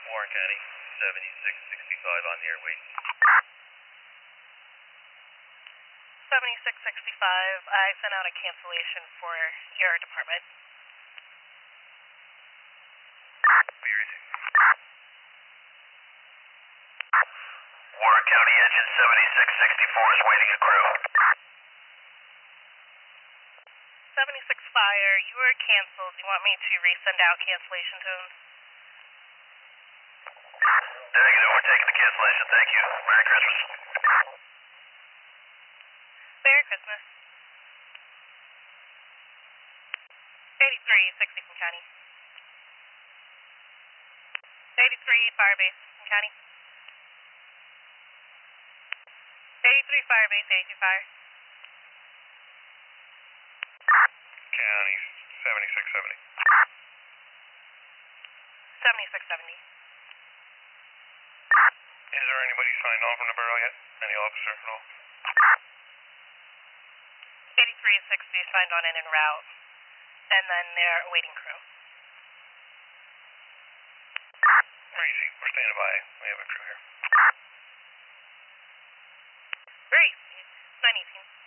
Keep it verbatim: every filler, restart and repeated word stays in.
Warren County, seventy-six sixty-five on the airway. seventy-six sixty-five, I sent out a cancellation for your department. Warren County engine seventy-six sixty-four is waiting a crew. seventy-six Fire, you were canceled. You want me to resend out cancellation tones? Negative, we're taking the cancellation, thank you. Merry Christmas. Merry Christmas. eighty-three sixty from County. eighty-three Firebase from County. eighty-three Firebase, eighty-two Fire. County, seventy-six seventy. seventy-six seventy. Is there anybody signed on from the borough yet? Any officer at all? eighty-three sixty signed on in en route, and then they're waiting crew. Easy, we're standing by. We have a crew here. Great. nine eighteen.